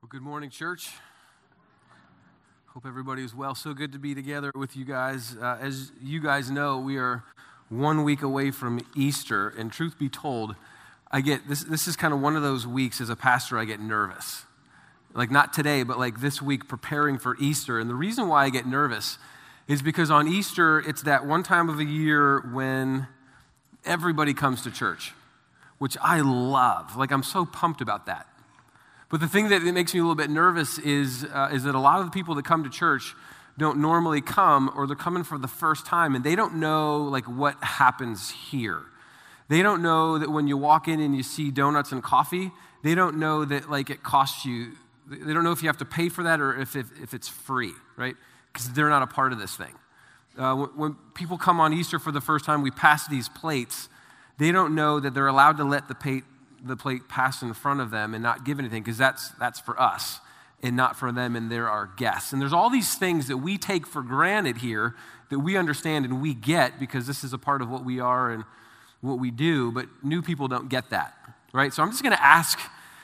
Well, good morning, church. Hope everybody is well. So good to be together with you guys. As you guys know, we are 1 week away from Easter, and truth be told, I get this is kind of one of those weeks as a pastor I get nervous. Like not today, but like this week preparing for Easter. And the reason why I get nervous is because on Easter, it's that one time of the year when everybody comes to church, which I love. Like I'm so pumped about that. But the thing that makes me a little bit nervous is that a lot of the people that come to church don't normally come, or they're coming for the first time, and they don't know like what happens here. They don't know that when you walk in and you see donuts and coffee, they don't know that like it costs you. They don't know if you have to pay for that or if it's free, right? Because they're not a part of this thing. When people come on Easter for the first time, we pass these plates. They don't know that they're allowed to let the plate pass in front of them and not give anything, because that's for us and not for them, and they're our guests. And there's all these things that we take for granted here that we understand and we get because this is a part of what we are and what we do, but new people don't get that, right? So I'm just going to ask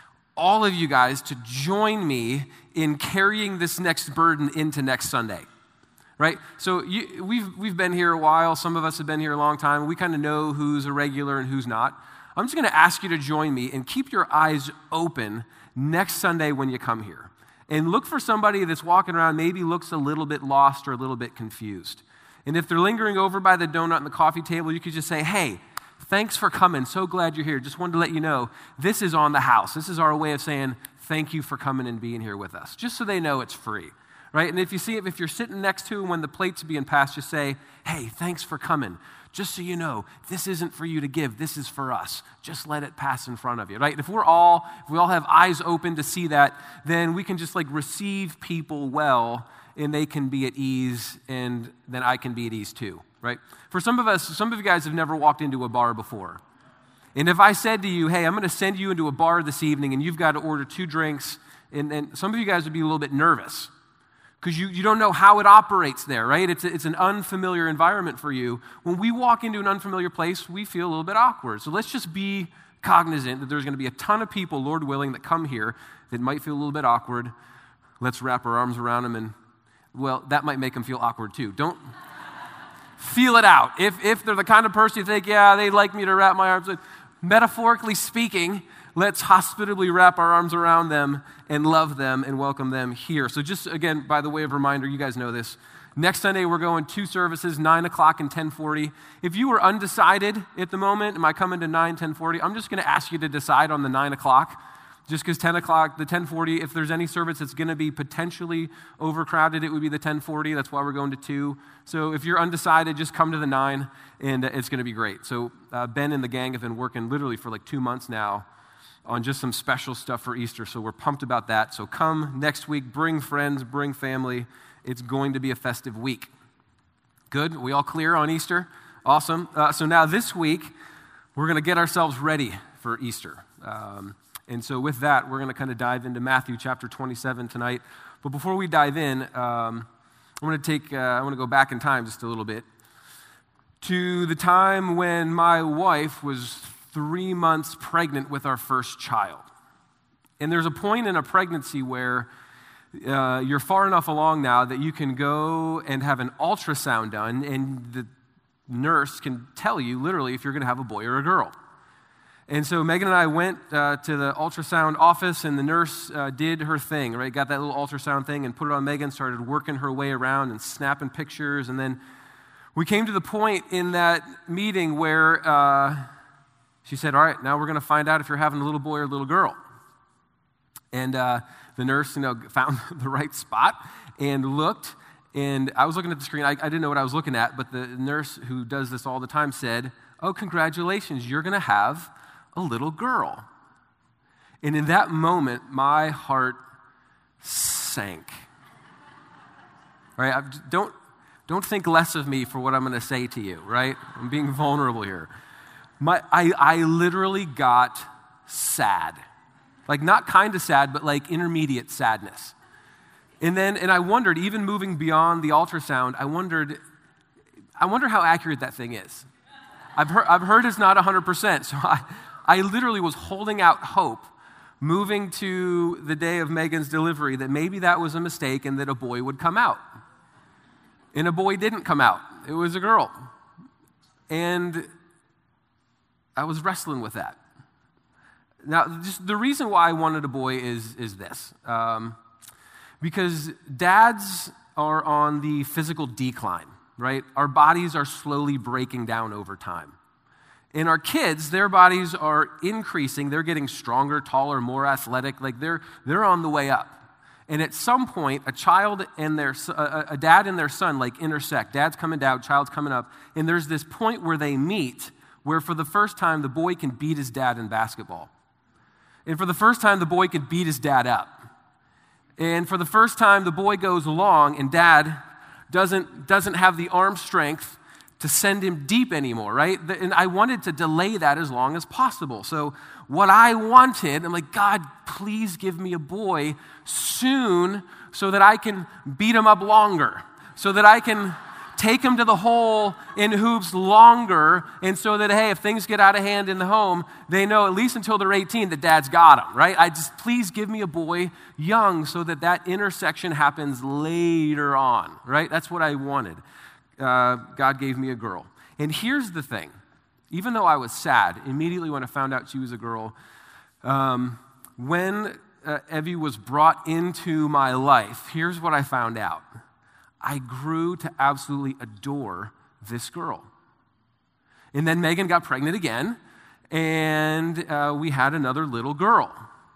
all of you guys to join me in carrying this next burden into next Sunday, right? So we've been here a while. Some of us have been here a long time. We kind of know who's a regular and who's not. I'm just going to ask you to join me and keep your eyes open next Sunday when you come here. And look for somebody that's walking around, maybe looks a little bit lost or a little bit confused. And if they're lingering over by the donut and the coffee table, you could just say, hey, thanks for coming. So glad you're here. Just wanted to let you know this is on the house. This is our way of saying thank you for coming and being here with us, just so they know it's free, right? And if you're sitting next to them when the plate's being passed, just say, hey, thanks for coming. Just so you know, this isn't for you to give. This is for us. Just let it pass in front of you, right? If we all have eyes open to see that, then we can just like receive people well, and they can be at ease, and then I can be at ease too, right? For some of you guys have never walked into a bar before. And if I said to you, hey, I'm going to send you into a bar this evening, and you've got to order 2 drinks, and some of you guys would be a little bit nervous, because you don't know how it operates there, right? It's an unfamiliar environment for you. When we walk into an unfamiliar place, we feel a little bit awkward. So let's just be cognizant that there's going to be a ton of people, Lord willing, that come here that might feel a little bit awkward. Let's wrap our arms around them, and, well, that might make them feel awkward too. Don't feel it out. If they're the kind of person you think, yeah, they'd like me to wrap my arms, metaphorically speaking, let's hospitably wrap our arms around them and love them and welcome them here. So just, again, by the way of reminder, you guys know this. Next Sunday, we're going 2 services, 9 o'clock and 10:40. If you were undecided at the moment, am I coming to 9, 10:40? I'm just going to ask you to decide on the 9 o'clock. Just because 10 o'clock, the 10:40, if there's any service that's going to be potentially overcrowded, it would be the 10:40. That's why we're going to 2. So if you're undecided, just come to the 9, and it's going to be great. So Ben and the gang have been working literally for like 2 months now on just some special stuff for Easter, so we're pumped about that. So come next week, bring friends, bring family. It's going to be a festive week. Good? We all clear on Easter? Awesome. So now this week, we're going to get ourselves ready for Easter. And so with that, we're going to kind of dive into Matthew chapter 27 tonight. But before we dive in, I want to go back in time just a little bit to the time when my wife was 3 months pregnant with our first child. And there's a point in a pregnancy where you're far enough along now that you can go and have an ultrasound done, and the nurse can tell you literally if you're going to have a boy or a girl. And so Megan and I went to the ultrasound office, and the nurse did her thing, right? Got that little ultrasound thing and put it on Megan, started working her way around and snapping pictures. And then we came to the point in that meeting where she said, all right, now we're going to find out if you're having a little boy or a little girl. And the nurse, found the right spot and looked. And I was looking at the screen. I didn't know what I was looking at, but the nurse who does this all the time said, oh, congratulations, you're going to have a little girl. And in that moment, my heart sank. Right? Don't think less of me for what I'm going to say to you, right? I'm being vulnerable here. I literally got sad. Like not kind of sad, but like intermediate sadness. And I wondered, even moving beyond the ultrasound, I wonder how accurate that thing is. I've heard it's not 100%, so I literally was holding out hope moving to the day of Megan's delivery, that maybe that was a mistake and that a boy would come out. And a boy didn't come out. It was a girl. And I was wrestling with that. Now, just the reason why I wanted a boy is this. Because dads are on the physical decline, right? Our bodies are slowly breaking down over time. And our kids, their bodies are increasing. They're getting stronger, taller, more athletic. Like they're on the way up. And at some point, a dad and their son like intersect. Dad's coming down, child's coming up. And there's this point where they meet, where for the first time, the boy can beat his dad in basketball. And for the first time, the boy can beat his dad up. And for the first time, the boy goes long, and dad doesn't have the arm strength to send him deep anymore, right? And I wanted to delay that as long as possible. So what I wanted, I'm like, God, please give me a boy soon so that I can beat him up longer, so that I can take him to the hole in hoops longer, and so that, hey, if things get out of hand in the home, they know at least until they're 18 that dad's got them, right? Please give me a boy young so that intersection happens later on, right? That's what I wanted. God gave me a girl. And here's the thing. Even though I was sad immediately when I found out she was a girl, when Evie was brought into my life, here's what I found out. I grew to absolutely adore this girl. And then Megan got pregnant again, and we had another little girl.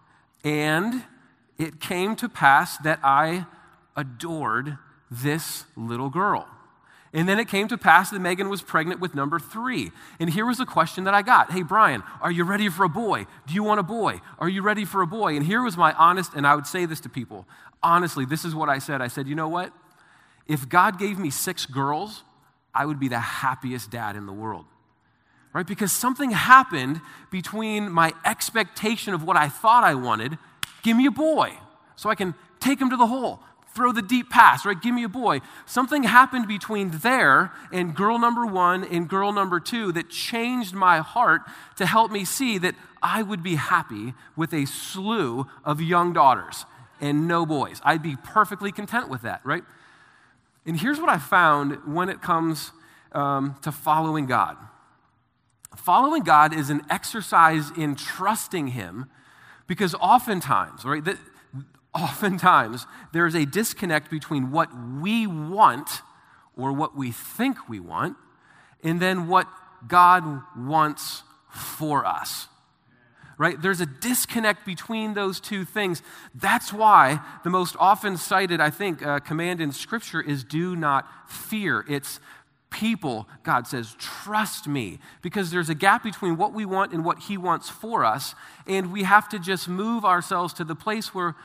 And it came to pass that I adored this little girl. And then it came to pass that Megan was pregnant with number 3. And here was the question that I got. Hey, Brian, are you ready for a boy? Do you want a boy? Are you ready for a boy? And here was my honest, and I would say this to people. Honestly, this is what I said. I said, you know what? If God gave me 6 girls, I would be the happiest dad in the world. Right? Because something happened between my expectation of what I thought I wanted. Give me a boy so I can take him to the hole. Throw the deep pass, right? Give me a boy. Something happened between there and girl number 1 and girl number 2 that changed my heart to help me see that I would be happy with a slew of young daughters and no boys. I'd be perfectly content with that, right? And here's what I found when it comes to following God. Following God is an exercise in trusting Him because oftentimes, right? Oftentimes, there's a disconnect between what we want or what we think we want and then what God wants for us, right? There's a disconnect between those two things. That's why the most often cited, I think, command in Scripture is do not fear. It's people, God says, trust me, because there's a gap between what we want and what He wants for us, and we have to just move ourselves to the place where,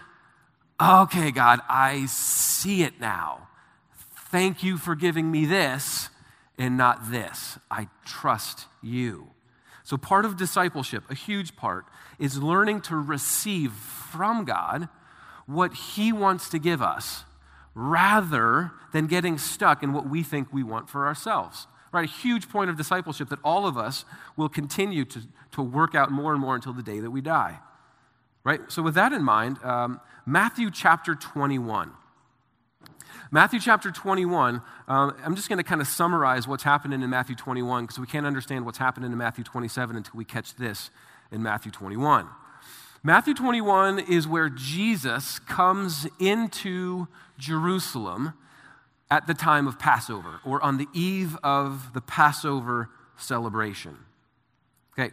okay, God, I see it now. Thank you for giving me this and not this. I trust you. So part of discipleship, a huge part, is learning to receive from God what He wants to give us rather than getting stuck in what we think we want for ourselves. Right? A huge point of discipleship that all of us will continue to work out more and more until the day that we die. Right? So with that in mind, Matthew chapter 21. Matthew chapter 21, I'm just going to kind of summarize what's happening in Matthew 21 because we can't understand what's happening in Matthew 27 until we catch this in Matthew 21. Matthew 21 is where Jesus comes into Jerusalem at the time of Passover or on the eve of the Passover celebration. Okay,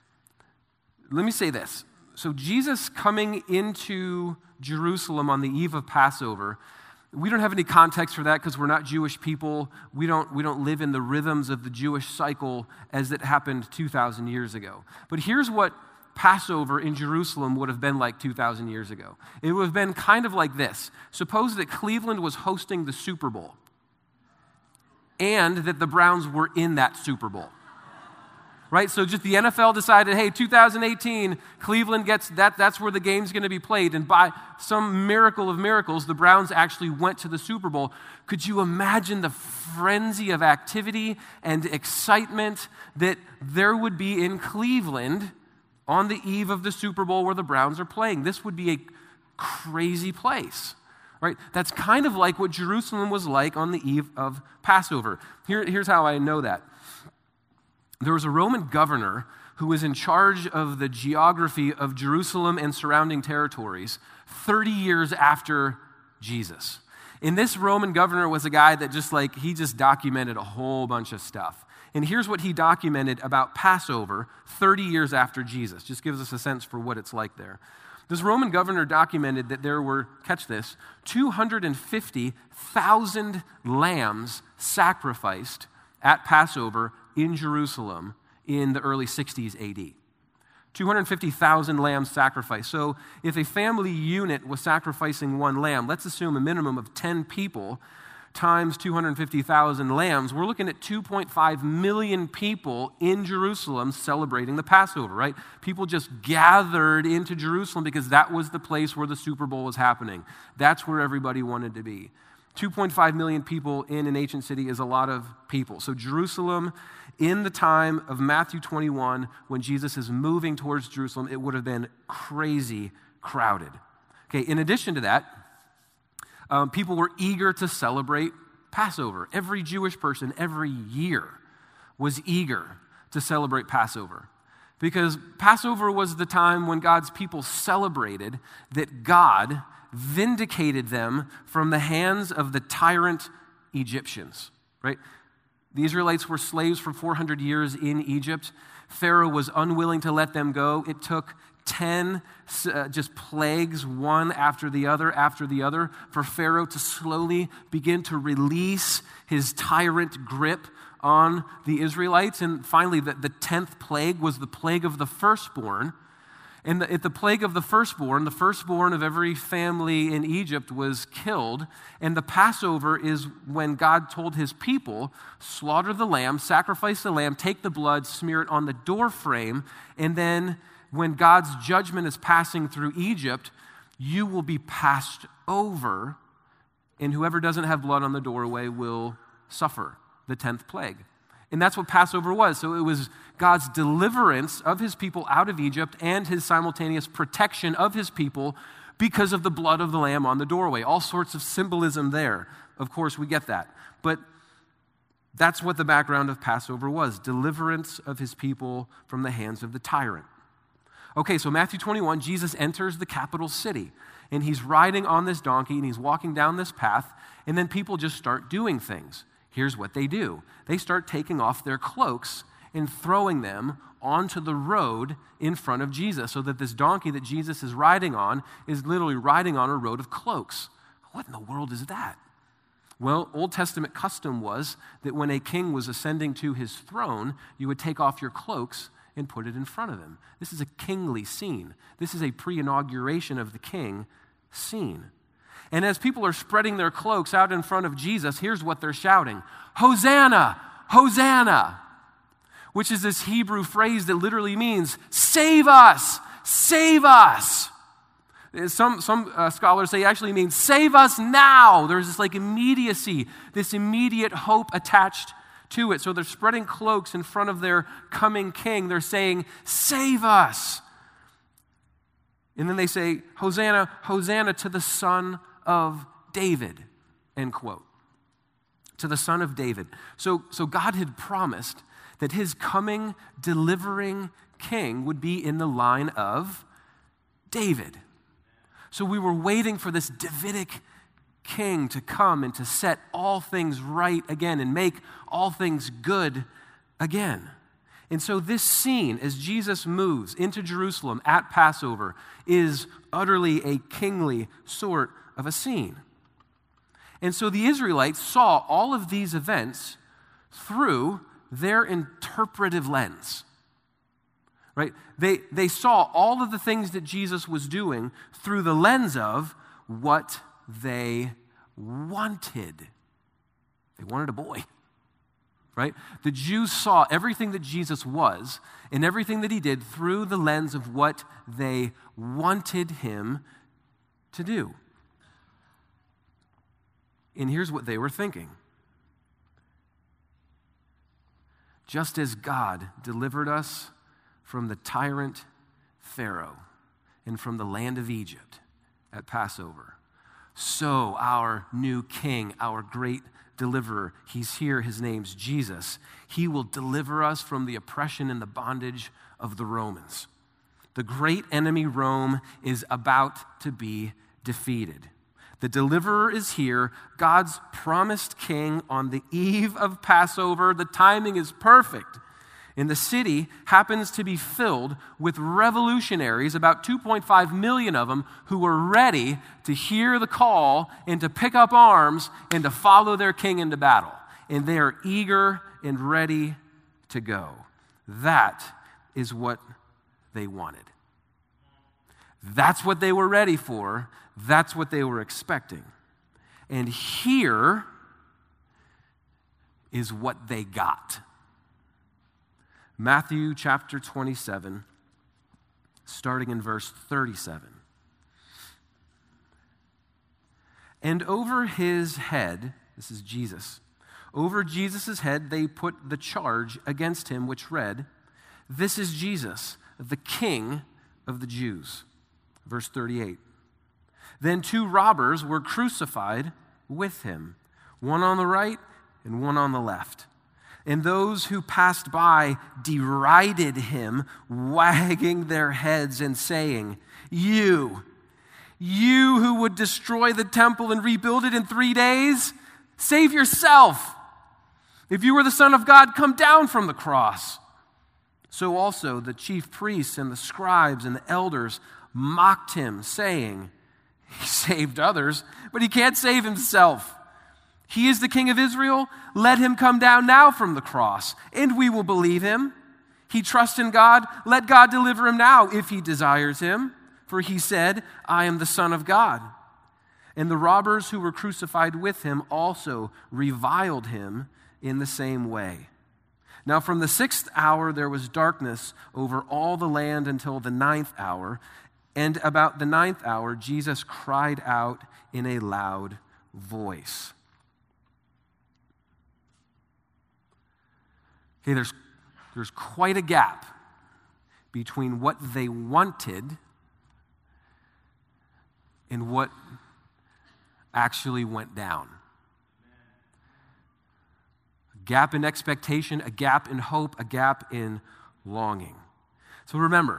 let me say this. So Jesus coming into Jerusalem on the eve of Passover, we don't have any context for that because we're not Jewish people. We don't live in the rhythms of the Jewish cycle as it happened 2,000 years ago. But here's what Passover in Jerusalem would have been like 2,000 years ago. It would have been kind of like this. Suppose that Cleveland was hosting the Super Bowl and that the Browns were in that Super Bowl. Right? So just the NFL decided, hey, 2018, Cleveland gets that's where the game's going to be played. And by some miracle of miracles, the Browns actually went to the Super Bowl. Could you imagine the frenzy of activity and excitement that there would be in Cleveland on the eve of the Super Bowl where the Browns are playing. This would be a crazy place, right? That's kind of like what Jerusalem was like on the eve of Passover. Here's how I know that. There was a Roman governor who was in charge of the geography of Jerusalem and surrounding territories 30 years after Jesus. And this Roman governor was a guy that he just documented a whole bunch of stuff. And here's what he documented about Passover 30 years after Jesus. Just gives us a sense for what it's like there. This Roman governor documented that there were, catch this, 250,000 lambs sacrificed at Passover in Jerusalem in the early 60s AD. 250,000 lambs sacrificed. So if a family unit was sacrificing one lamb, let's assume a minimum of 10 people times 250,000 lambs, we're looking at 2.5 million people in Jerusalem celebrating the Passover, right? People just gathered into Jerusalem because that was the place where the Super Bowl was happening. That's where everybody wanted to be. 2.5 million people in an ancient city is a lot of people. So Jerusalem, in the time of Matthew 21, when Jesus is moving towards Jerusalem, it would have been crazy crowded. Okay, in addition to that, people were eager to celebrate Passover. Every Jewish person every year was eager to celebrate Passover because Passover was the time when God's people celebrated that God vindicated them from the hands of the tyrant Egyptians, right? The Israelites were slaves for 400 years in Egypt. Pharaoh was unwilling to let them go. It took 10 just plagues, one after the other, for Pharaoh to slowly begin to release his tyrant grip on the Israelites. And finally, the 10th plague was the plague of the firstborn. And at the plague of the firstborn of every family in Egypt was killed. And the Passover is when God told his people, slaughter the lamb, sacrifice the lamb, take the blood, smear it on the doorframe, and then when God's judgment is passing through Egypt, you will be passed over, and whoever doesn't have blood on the doorway will suffer the 10th plague. And that's what Passover was. So it was God's deliverance of his people out of Egypt and his simultaneous protection of his people because of the blood of the lamb on the doorway. All sorts of symbolism there. Of course, we get that. But that's what the background of Passover was, deliverance of his people from the hands of the tyrant. Okay, so Matthew 21, Jesus enters the capital city, and he's riding on this donkey, and he's walking down this path, and then people just start doing things. Here's what they do. They start taking off their cloaks and throwing them onto the road in front of Jesus, so that this donkey that Jesus is riding on is literally riding on a road of cloaks. What in the world is that? Well, Old Testament custom was that when a king was ascending to his throne, you would take off your cloaks and put it in front of him. This is a kingly scene. This is a pre-inauguration of the king scene. And as people are spreading their cloaks out in front of Jesus, here's what they're shouting: Hosanna, Hosanna, which is this Hebrew phrase that literally means, save us, save us. Some scholars say it actually means, save us now. There's this immediacy, this immediate hope attached to it. So they're spreading cloaks in front of their coming king. They're saying, save us. And then they say, Hosanna, Hosanna to the Son of David, end quote. To the Son of David. So God had promised that his coming, delivering king would be in the line of David. So we were waiting for this Davidic king to come and to set all things right again and make all things good again. And so this scene, as Jesus moves into Jerusalem at Passover, is utterly a kingly sort of a scene. And so the Israelites saw all of these events through their interpretive lens. Right? They saw all of the things that Jesus was doing through the lens of what they wanted. They wanted a boy. Right? The Jews saw everything that Jesus was and everything that he did through the lens of what they wanted him to do. And here's what they were thinking. Just as God delivered us from the tyrant Pharaoh and from the land of Egypt at Passover. So our new king, our great deliverer, he's here, his name's Jesus. He will deliver us from the oppression and the bondage of the Romans. The great enemy Rome is about to be defeated. The deliverer is here, God's promised king on the eve of Passover. The timing is perfect. And the city happens to be filled with revolutionaries, about 2.5 million of them, who were ready to hear the call and to pick up arms and to follow their king into battle. And they are eager and ready to go. That is what they wanted. That's what they were ready for. That's what they were expecting. And here is what they got. Matthew chapter 27, starting in verse 37. And over his head, this is Jesus, over Jesus' head they put the charge against him, which read, "This is Jesus, the King of the Jews." Verse 38. Then 2 robbers were crucified with him, one on the right and one on the left. And those who passed by derided him, wagging their heads and saying, You who would destroy the temple and rebuild it in 3 days, save yourself. If you were the Son of God, come down from the cross." So also the chief priests and the scribes and the elders mocked him, saying, "He saved others, but he can't save himself. He is the King of Israel. Let him come down now from the cross, and we will believe him. He trusts in God. Let God deliver him now if he desires him. For he said, 'I am the Son of God.'" And the robbers who were crucified with him also reviled him in the same way. Now from the 6th hour there was darkness over all the land until the 9th hour. And about the 9th hour, Jesus cried out in a loud voice. Okay, there's quite a gap between what they wanted and what actually went down. A gap in expectation, a gap in hope, a gap in longing. So remember,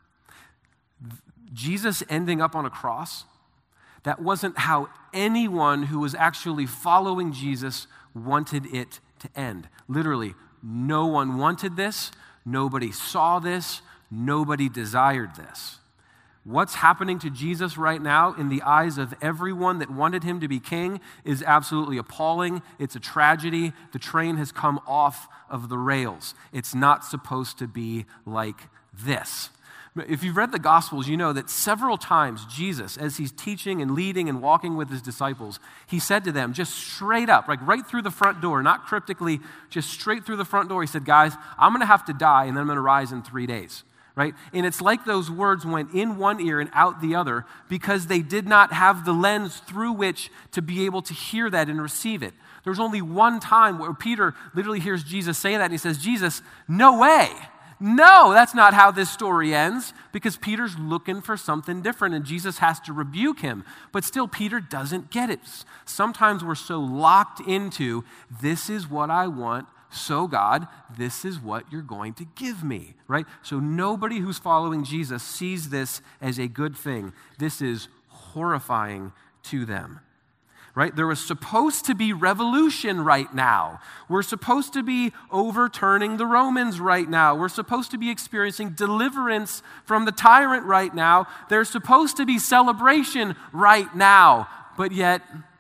Jesus ending up on a cross, that wasn't how anyone who was actually following Jesus wanted it to end. Literally, no one wanted this, nobody saw this, nobody desired this. What's happening to Jesus right now in the eyes of everyone that wanted him to be king is absolutely appalling. It's a tragedy. The train has come off of the rails. It's not supposed to be like this. If you've read the Gospels, you know that several times Jesus, as he's teaching and leading and walking with his disciples, he said to them, just straight up, like right through the front door, not cryptically, just straight through the front door, he said, "Guys, I'm going to have to die and then I'm going to rise in 3 days." Right? And it's like those words went in one ear and out the other because they did not have the lens through which to be able to hear that and receive it. There's only one time where Peter literally hears Jesus say that and he says, "Jesus, no way. No, that's not how this story ends," because Peter's looking for something different and Jesus has to rebuke him. But still, Peter doesn't get it. Sometimes we're so locked into, this is what I want, so God, this is what you're going to give me, right? So nobody who's following Jesus sees this as a good thing. This is horrifying to them. Right? There was supposed to be revolution right now. We're supposed to be overturning the Romans right now. We're supposed to be experiencing deliverance from the tyrant right now. There's supposed to be celebration right now. But yet,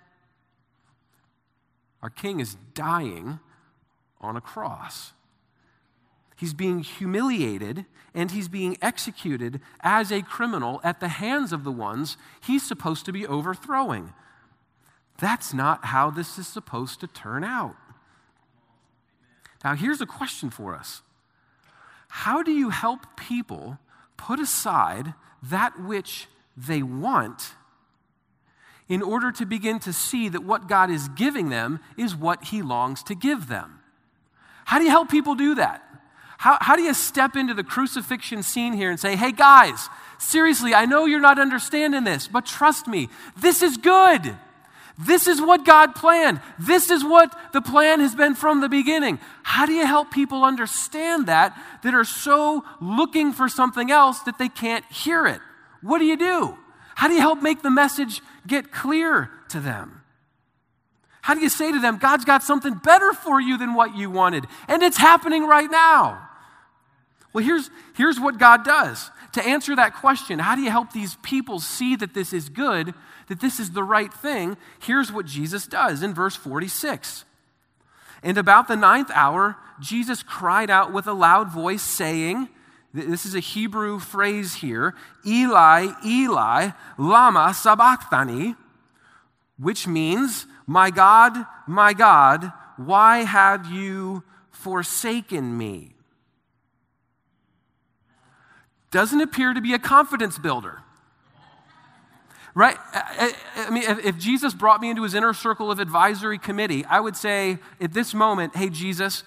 our king is dying on a cross. He's being humiliated and he's being executed as a criminal at the hands of the ones he's supposed to be overthrowing. That's not how this is supposed to turn out. Now, here's a question for us. How do you help people put aside that which they want in order to begin to see that what God is giving them is what he longs to give them? How do you help people do that? How do you step into the crucifixion scene here and say, hey guys, seriously, I know you're not understanding this, but trust me, this is good. This is what God planned. This is what the plan has been from the beginning. How do you help people understand that are so looking for something else that they can't hear it? What do you do? How do you help make the message get clear to them? How do you say to them, God's got something better for you than what you wanted, and it's happening right now? Well, here's what God does. To answer that question, how do you help these people see that this is good, that this is the right thing? Here's what Jesus does in verse 46. And about the 9th hour, Jesus cried out with a loud voice, saying, this is a Hebrew phrase here, Eli, Eli, lama sabachthani, which means, my God, why have you forsaken me? Doesn't appear to be a confidence builder. Right? I mean, if Jesus brought me into his inner circle of advisory committee, I would say at this moment, hey, Jesus,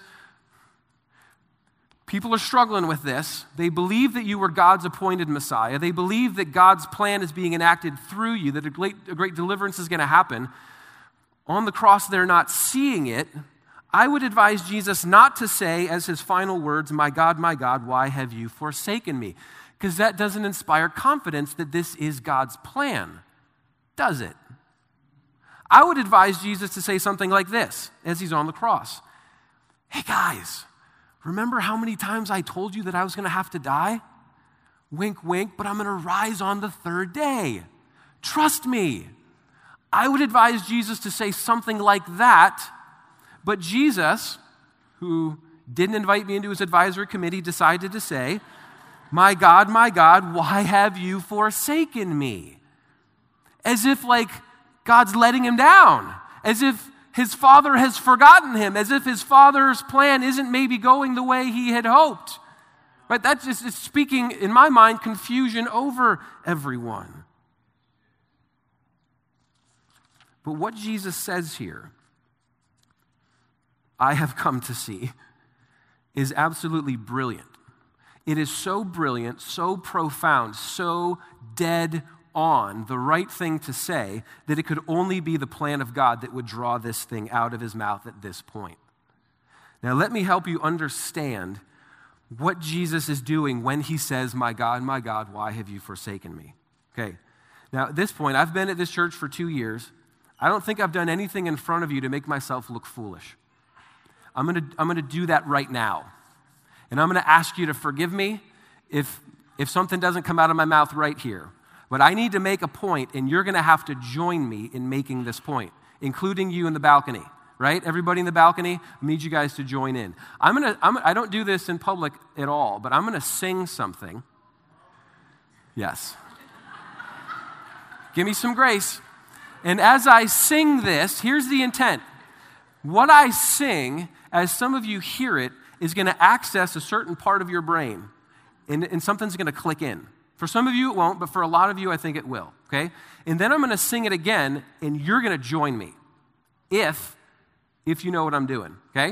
people are struggling with this. They believe that you were God's appointed Messiah. They believe that God's plan is being enacted through you, that a great deliverance is going to happen. On the cross, they're not seeing it. I would advise Jesus not to say as his final words, my God, why have you forsaken me? Because that doesn't inspire confidence that this is God's plan, does it? I would advise Jesus to say something like this as he's on the cross. Hey guys, remember how many times I told you that I was going to have to die? Wink, wink, but I'm going to rise on the 3rd day. Trust me. I would advise Jesus to say something like that, but Jesus, who didn't invite me into his advisory committee, decided to say, my God, why have you forsaken me? As if like God's letting him down, as if his father has forgotten him, as if his father's plan isn't maybe going the way he had hoped. Right? That's just speaking, in my mind, confusion over everyone. But what Jesus says here, I have come to see, is absolutely brilliant. It is so brilliant, so profound, so dead on, the right thing to say, that it could only be the plan of God that would draw this thing out of his mouth at this point. Now, let me help you understand what Jesus is doing when he says, my God, why have you forsaken me? Okay. Now, at this point, I've been at this church for 2 years. I don't think I've done anything in front of you to make myself look foolish. I'm going to do that right now. And I'm going to ask you to forgive me if something doesn't come out of my mouth right here. But I need to make a point, and you're going to have to join me in making this point, including you in the balcony, right? Everybody in the balcony, I need you guys to join in. I don't do this in public at all, but I'm going to sing something. Yes. Give me some grace. And as I sing this, here's the intent. What I sing, as some of you hear it, is going to access a certain part of your brain, and something's going to click in. For some of you, it won't, but for a lot of you, I think it will, okay? And then I'm going to sing it again, and you're going to join me, if you know what I'm doing, okay?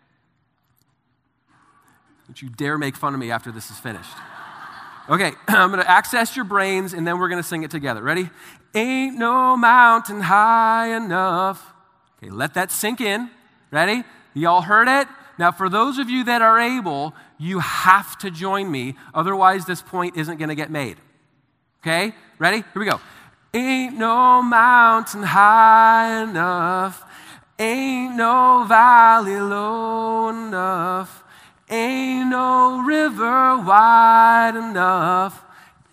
Don't you dare make fun of me after this is finished. Okay, I'm going to access your brains, and then we're going to sing it together. Ready? Ain't no mountain high enough. Okay, let that sink in. Ready? Y'all heard it? Now, for those of you that are able, you have to join me. Otherwise, this point isn't going to get made. Okay? Ready? Here we go. Ain't no mountain high enough. Ain't no valley low enough. Ain't no river wide enough.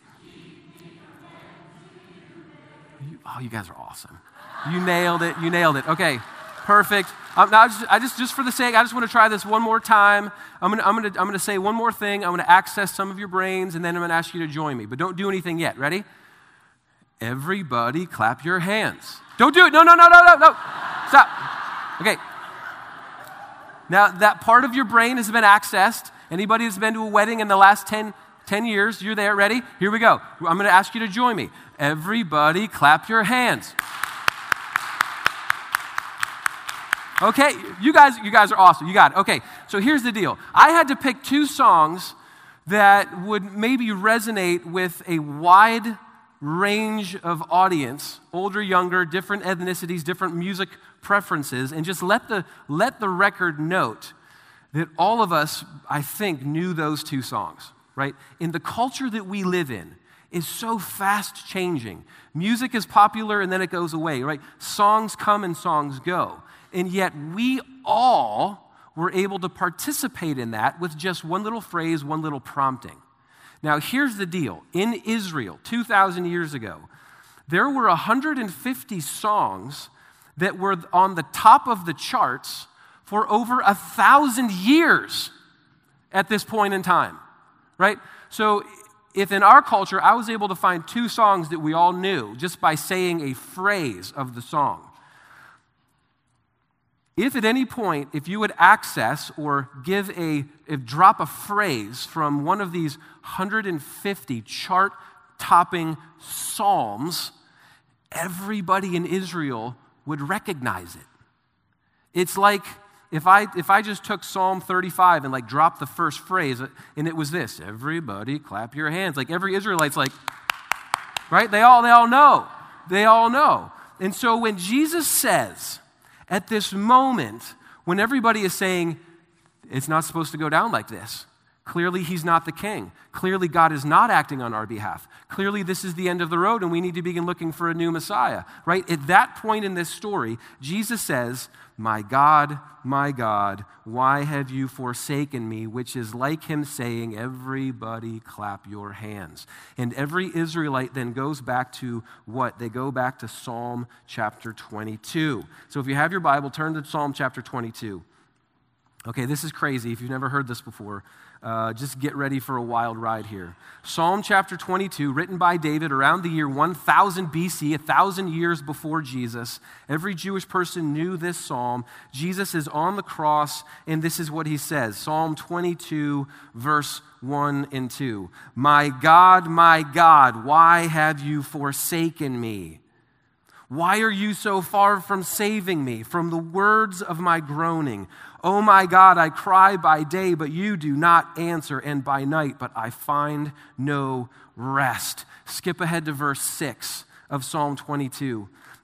Oh, you guys are awesome. You nailed it. You nailed it. Okay, perfect. Now, just for the sake, I just want to try this one more time. I'm gonna say one more thing. I'm gonna access some of your brains, and then I'm gonna ask you to join me. But don't do anything yet. Ready? Everybody, clap your hands. Don't do it. No. Stop. Okay. Now that part of your brain has been accessed. Anybody that's been to a wedding in the last 10 years, you're there. Ready? Here we go. I'm gonna ask you to join me. Everybody, clap your hands. Okay, you guys are awesome. You got it. Okay, so here's the deal. I had to pick 2 songs that would maybe resonate with a wide range of audience, older, younger, different ethnicities, different music preferences, and just let the record note that all of us, I think, knew those 2 songs, right? In the culture that we live in is so fast changing. Music is popular and then it goes away, right? Songs come and songs go. And yet we all were able to participate in that with just one little phrase, one little prompting. Now, here's the deal. In Israel, 2,000 years ago, there were 150 songs that were on the top of the charts for over 1,000 years at this point in time, right? So if in our culture, I was able to find 2 songs that we all knew just by saying a phrase of the song. If at any point, if you would access or drop a phrase from one of these 150 chart-topping psalms, everybody in Israel would recognize it. It's like if I just took Psalm 35 and dropped the first phrase, and it was this: everybody clap your hands. Like every Israelite's like, right? They all know. They all know. And so when Jesus says, at this moment, when everybody is saying, it's not supposed to go down like this, clearly he's not the king. Clearly God is not acting on our behalf. Clearly this is the end of the road and we need to begin looking for a new Messiah, right? At that point in this story, Jesus says, my God, why have you forsaken me? Which is like him saying, everybody clap your hands. And every Israelite then goes back to what? They go back to Psalm chapter 22. So if you have your Bible, turn to Psalm chapter 22. Okay, this is crazy. If you've never heard this before, just get ready for a wild ride here. Psalm chapter 22, written by David around the year 1000 BC, 1,000 years before Jesus. Every Jewish person knew this psalm. Jesus is on the cross, and this is what he says. Psalm 22, verse 1 and 2. My God, why have you forsaken me? Why are you so far from saving me from the words of my groaning? Oh my God, I cry by day, but you do not answer, and by night, but I find no rest. Skip ahead to verse 6 of Psalm 22.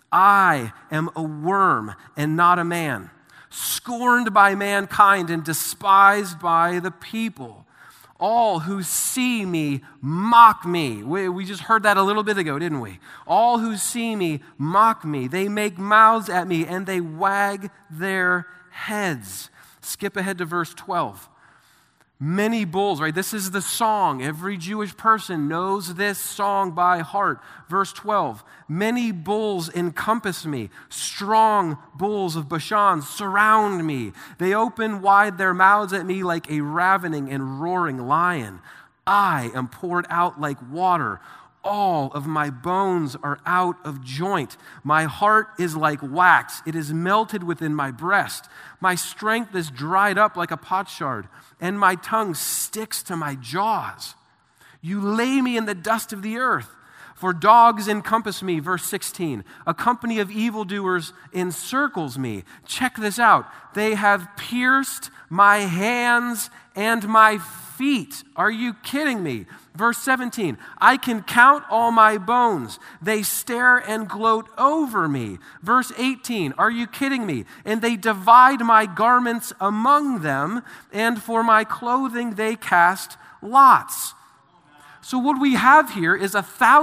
I am a worm and not a man, scorned by mankind and despised by the people. All who see me mock me. We just heard that a little bit ago, didn't we? All who see me mock me. They make mouths at me and they wag their heads. Skip ahead to verse 12. Many bulls, right? This is the song. Every Jewish person knows this song by heart. Verse 12. Many bulls encompass me. Strong bulls of Bashan surround me. They open wide their mouths at me like a ravening and roaring lion. I am poured out like water. All of my bones are out of joint. My heart is like wax. It is melted within my breast. My strength is dried up like a potsherd, and my tongue sticks to my jaws. You lay me in the dust of the earth, for dogs encompass me. Verse 16, a company of evildoers encircles me. Check this out. They have pierced my hands and my feet. Are you kidding me? Verse 17, I can count all my bones. They stare and gloat over me. Verse 18, are you kidding me? And they divide my garments among them, and for my clothing they cast lots. So what we have here is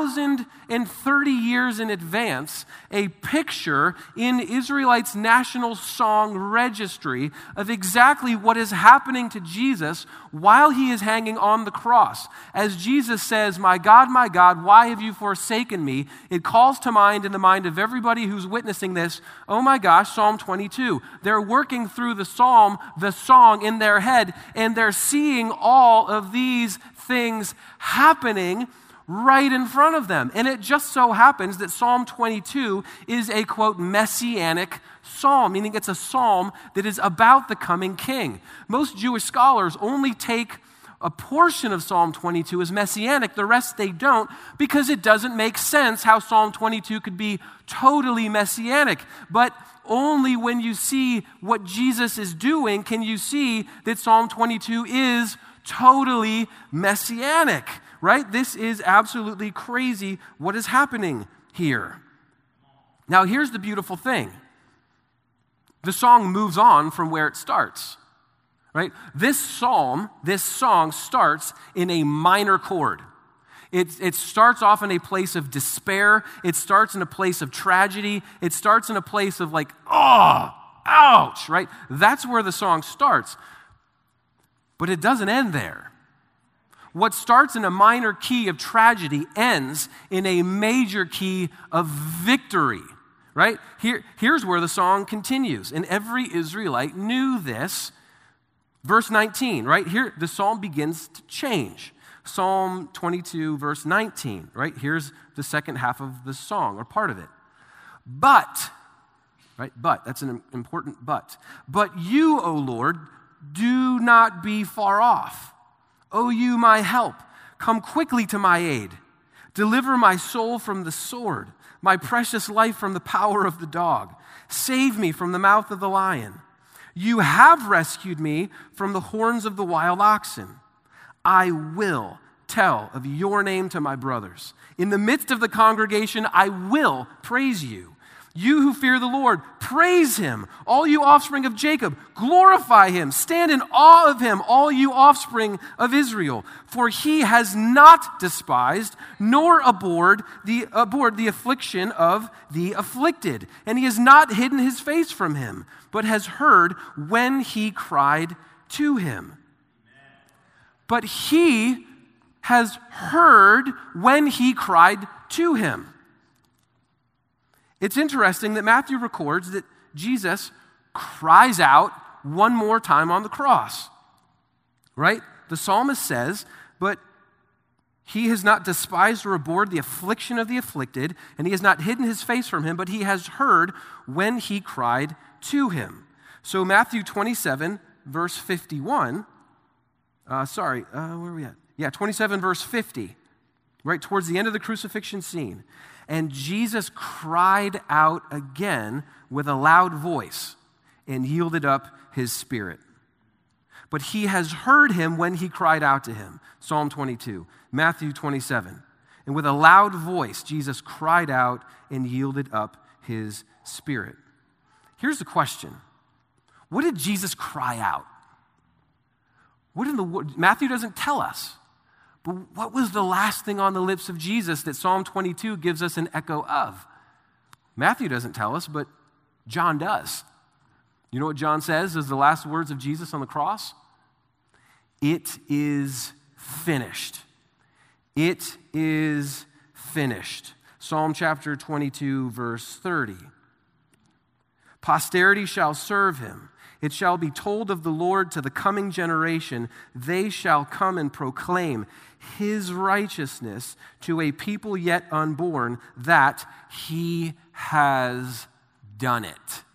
1,030 years in advance, a picture in Israelites' national song registry of exactly what is happening to Jesus while he is hanging on the cross. As Jesus says, my God, why have you forsaken me? It calls to mind in the mind of everybody who's witnessing this, oh my gosh, Psalm 22. They're working through the psalm, the song in their head, and they're seeing all of these things happening right in front of them. And it just so happens that Psalm 22 is a, quote, messianic psalm, meaning it's a psalm that is about the coming king. Most Jewish scholars only take a portion of Psalm 22 as messianic. The rest they don't, because it doesn't make sense how Psalm 22 could be totally messianic. But only when you see what Jesus is doing can you see that Psalm 22 is totally messianic, right? This is absolutely crazy what is happening here. Now, here's the beautiful thing. The song moves on from where it starts, right? This song starts in a minor chord. It starts off in a place of despair. It starts in a place of tragedy. It starts in a place of like, oh, ouch, right? That's where the song starts. But it doesn't end there. What starts in a minor key of tragedy ends in a major key of victory, right? Here's where the song continues. And every Israelite knew this. Verse 19, right? Here, the psalm begins to change. Psalm 22, verse 19, right? Here's the second half of the song, or part of it. But, right? But, that's an important but. But you, O Lord, do not be far off. O you, my help, come quickly to my aid. Deliver my soul from the sword, my precious life from the power of the dog. Save me from the mouth of the lion. You have rescued me from the horns of the wild oxen. I will tell of your name to my brothers. In the midst of the congregation, I will praise you. You who fear the Lord, praise him. All you offspring of Jacob, glorify him. Stand in awe of him, all you offspring of Israel. For he has not despised, nor abhorred the affliction of the afflicted. And he has not hidden his face from him, but has heard when he cried to him. But he has heard when he cried to him. It's interesting that Matthew records that Jesus cries out one more time on the cross, right? The psalmist says, but he has not despised or abhorred the affliction of the afflicted, and he has not hidden his face from him, but he has heard when he cried to him. So Matthew 27, verse 51, where are we at? Yeah, 27 verse 50, right towards the end of the crucifixion scene. And Jesus cried out again with a loud voice and yielded up his spirit. But he has heard him when he cried out to him. Psalm 22, Matthew 27. And with a loud voice, Jesus cried out and yielded up his spirit. Here's the question. What did Jesus cry out? Matthew doesn't tell us. But what was the last thing on the lips of Jesus that Psalm 22 gives us an echo of? Matthew doesn't tell us, but John does. You know what John says is the last words of Jesus on the cross? It is finished. It is finished. Psalm chapter 22, verse 30. Posterity shall serve him. It shall be told of the Lord to the coming generation. They shall come and proclaim his righteousness to a people yet unborn, that he has done it.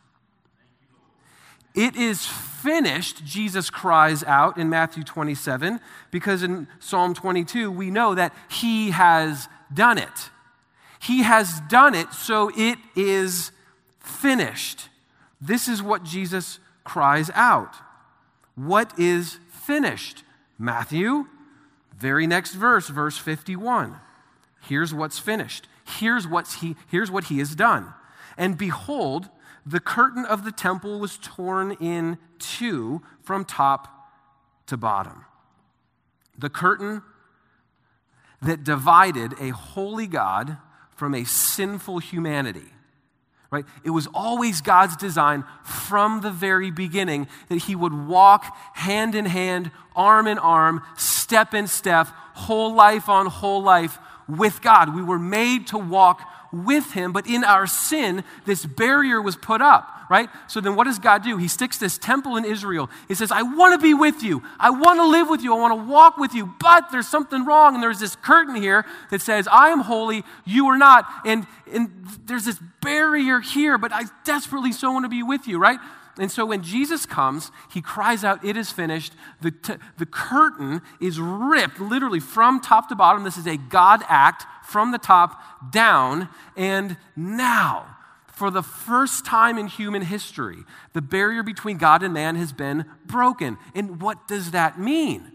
It is finished, Jesus cries out in Matthew 27, because in Psalm 22, we know that he has done it. He has done it, so it is finished. This is what Jesus cries out. What is finished? Matthew, very next verse, verse 51. Here's what's finished. Here's what he has done. And behold, the curtain of the temple was torn in two from top to bottom. The curtain that divided a holy God from a sinful humanity. Right? It was always God's design from the very beginning that he would walk hand in hand, arm in arm, step in step, whole life on whole life with God. We were made to walk with him, but in our sin, this barrier was put up, right? So then what does God do? He sticks this temple in Israel. He says, I want to be with you. I want to live with you. I want to walk with you, but there's something wrong. And there's this curtain here that says, I am holy, you are not. And there's this barrier here, but I desperately so want to be with you, right? And so when Jesus comes, he cries out, "It is finished." The curtain is ripped literally from top to bottom. This is a God act from the top down. And now, for the first time in human history, the barrier between God and man has been broken. And what does that mean?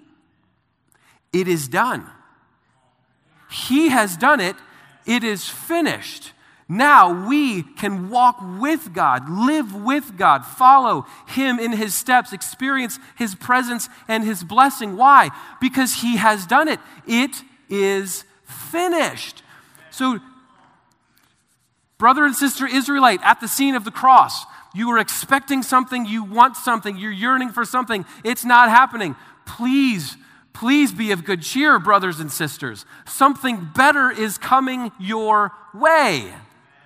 It is done. He has done it. It is finished. Now we can walk with God, live with God, follow him in his steps, experience his presence and his blessing. Why? Because he has done it. It is finished. So, brother and sister Israelite, at the scene of the cross, you were expecting something, you want something, you're yearning for something. It's not happening. Please be of good cheer, brothers and sisters. Something better is coming your way.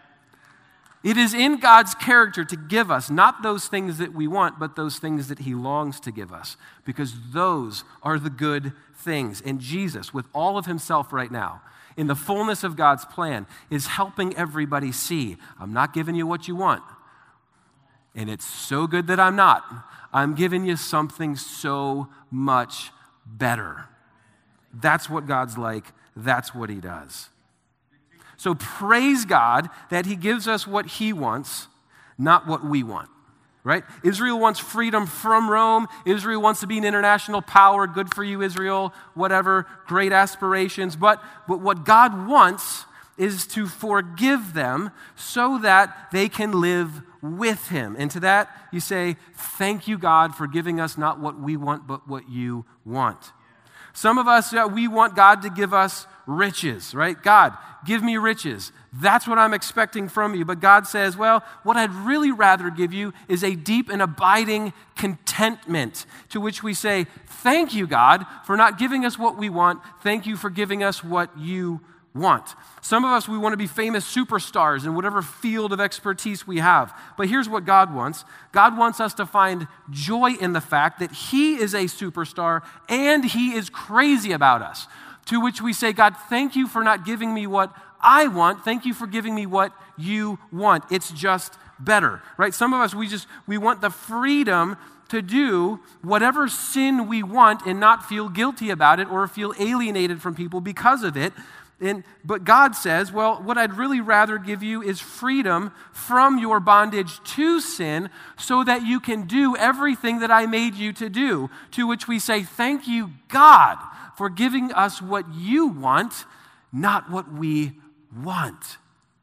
It is in God's character to give us not those things that we want, but those things that he longs to give us, because those are the good things. And Jesus, with all of himself right now, in the fullness of God's plan, is helping everybody see, I'm not giving you what you want. And it's so good that I'm not. I'm giving you something so much better. That's what God's like. That's what he does. So praise God that he gives us what he wants, not what we want, right? Israel wants freedom from Rome. Israel wants to be an international power. Good for you, Israel. Whatever, great aspirations. But what God wants is to forgive them so that they can live with him. And to that, you say, thank you, God, for giving us not what we want, but what you want. Some of us, we want God to give us riches, right? God, give me riches. That's what I'm expecting from you. But God says, well, what I'd really rather give you is a deep and abiding contentment, to which we say, thank you, God, for not giving us what we want. Thank you for giving us what you want. Some of us, we want to be famous superstars in whatever field of expertise we have. But here's what God wants. God wants us to find joy in the fact that he is a superstar and he is crazy about us. To which we say, God, thank you for not giving me what I want. Thank you for giving me what you want. It's just better, right? Some of us, we want the freedom to do whatever sin we want and not feel guilty about it or feel alienated from people because of it. But God says, well, what I'd really rather give you is freedom from your bondage to sin so that you can do everything that I made you to do. To which we say, thank you, God, for giving us what you want, not what we want.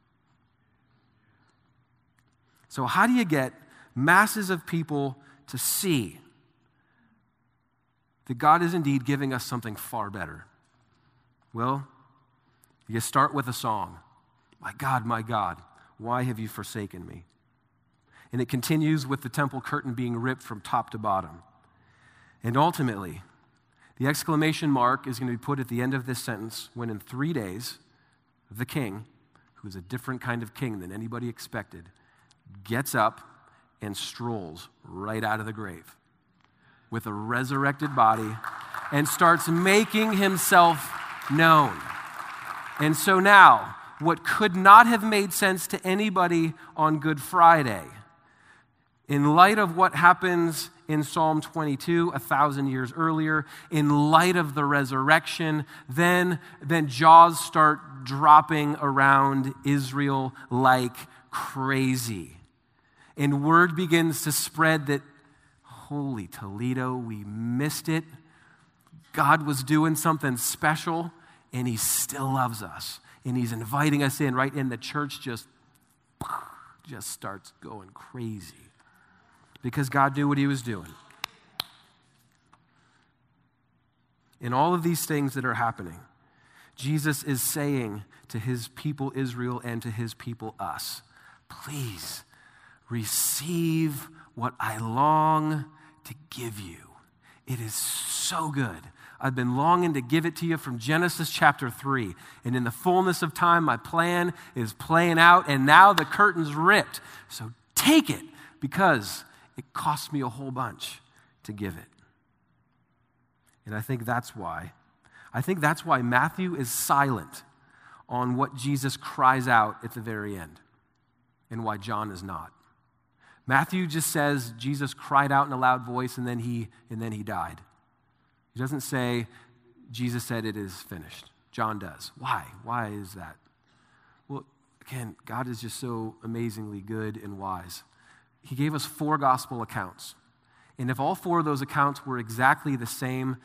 So how do you get masses of people to see that God is indeed giving us something far better? Well, you start with a song. My God, why have you forsaken me? And it continues with the temple curtain being ripped from top to bottom. And ultimately, the exclamation mark is going to be put at the end of this sentence when in 3 days, the king, who is a different kind of king than anybody expected, gets up and strolls right out of the grave with a resurrected body and starts making himself known. And so now, what could not have made sense to anybody on Good Friday, in light of what happens in Psalm 22, 1,000 years earlier, in light of the resurrection, then jaws start dropping around Israel like crazy. And word begins to spread that, holy Toledo, we missed it. God was doing something special. And he still loves us. And he's inviting us in, right? And the church just starts going crazy. Because God knew what he was doing. In all of these things that are happening, Jesus is saying to his people Israel and to his people us, please receive what I long to give you. It is so good. I've been longing to give it to you from Genesis chapter 3. And in the fullness of time, my plan is playing out, and now the curtain's ripped. So take it, because it cost me a whole bunch to give it. And I think that's why Matthew is silent on what Jesus cries out at the very end, and why John is not. Matthew just says Jesus cried out in a loud voice and then he died. He doesn't say Jesus said it is finished. John does. Why? Why is that? Well, again, God is just so amazingly good and wise. He gave us 4 gospel accounts. And if all 4 of those accounts were exactly the same,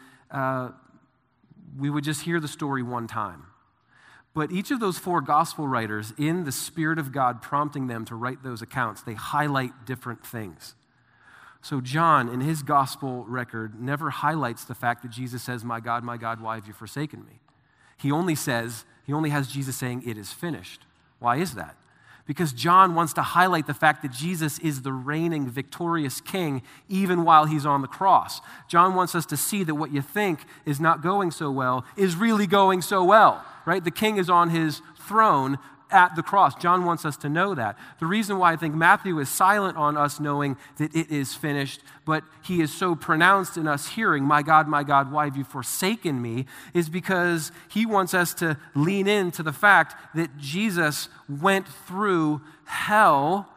we would just hear the story one time. But each of those 4 gospel writers, in the Spirit of God prompting them to write those accounts, they highlight different things. So John, in his gospel record, never highlights the fact that Jesus says, my God, why have you forsaken me? He only has Jesus saying, it is finished. Why is that? Because John wants to highlight the fact that Jesus is the reigning, victorious king, even while he's on the cross. John wants us to see that what you think is not going so well is really going so well, right? The king is on his throne at the cross. John wants us to know that. The reason why I think Matthew is silent on us knowing that it is finished, but he is so pronounced in us hearing, my God, why have you forsaken me, is because he wants us to lean into the fact that Jesus went through hell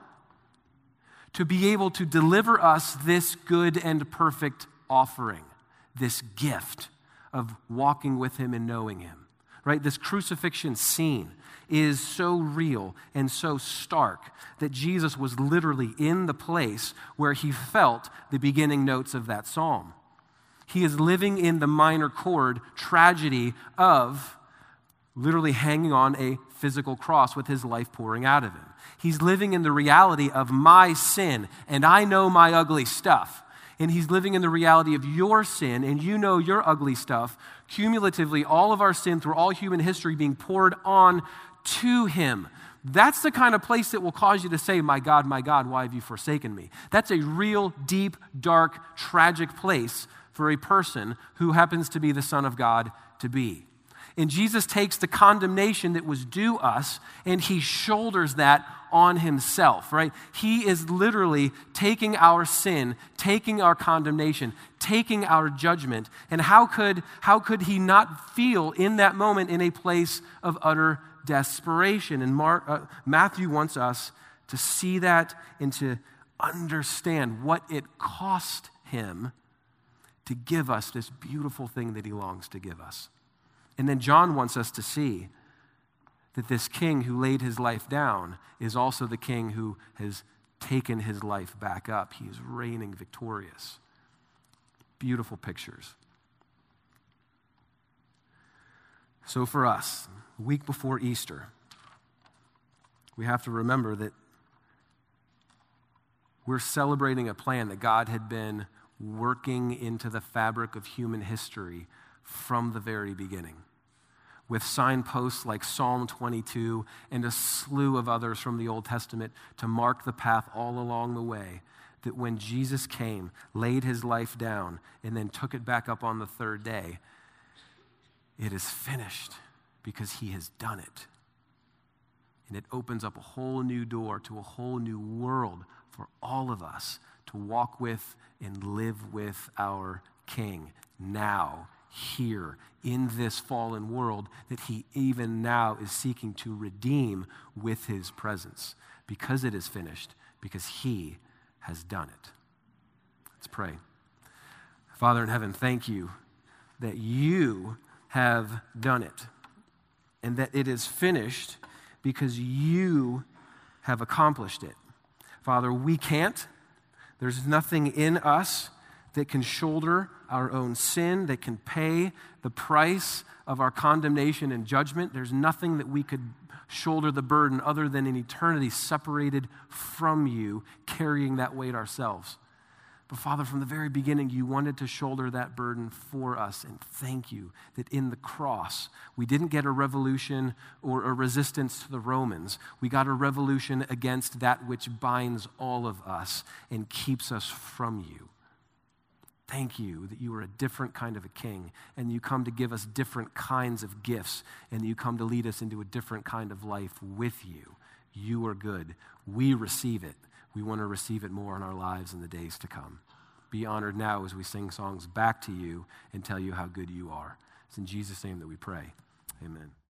to be able to deliver us this good and perfect offering, this gift of walking with him and knowing him, right? This crucifixion scene is so real and so stark that Jesus was literally in the place where he felt the beginning notes of that psalm. He is living in the minor chord tragedy of literally hanging on a physical cross with his life pouring out of him. He's living in the reality of my sin, and I know my ugly stuff. And he's living in the reality of your sin, and you know your ugly stuff. Cumulatively, all of our sin through all human history being poured on to him. That's the kind of place that will cause you to say, my God, why have you forsaken me? That's a real, deep, dark, tragic place for a person who happens to be the Son of God to be. And Jesus takes the condemnation that was due us and he shoulders that on himself, right? He is literally taking our sin, taking our condemnation, taking our judgment. And how could he not feel in that moment in a place of utter desperation? And Matthew wants us to see that and to understand what it cost him to give us this beautiful thing that he longs to give us. And then John wants us to see that this king who laid his life down is also the king who has taken his life back up. He is reigning victorious. Beautiful pictures. So for us, a week before Easter, we have to remember that we're celebrating a plan that God had been working into the fabric of human history from the very beginning, with signposts like Psalm 22 and a slew of others from the Old Testament to mark the path all along the way, that when Jesus came, laid his life down, and then took it back up on the third day, it is finished because he has done it. And it opens up a whole new door to a whole new world for all of us to walk with and live with our King now, here, in this fallen world that he even now is seeking to redeem with his presence, because it is finished, because he has done it. Let's pray. Father in heaven, thank you that you have done it and that it is finished because you have accomplished it. Father, we can't. There's nothing in us that can shoulder our own sin, that can pay the price of our condemnation and judgment. There's nothing that we could shoulder the burden other than in eternity separated from you, carrying that weight ourselves. But Father, from the very beginning, you wanted to shoulder that burden for us, and thank you that in the cross, we didn't get a revolution or a resistance to the Romans. We got a revolution against that which binds all of us and keeps us from you. Thank you that you are a different kind of a king, and you come to give us different kinds of gifts, and you come to lead us into a different kind of life with you. You are good. We receive it. We want to receive it more in our lives in the days to come. Be honored now as we sing songs back to you and tell you how good you are. It's in Jesus' name that we pray. Amen.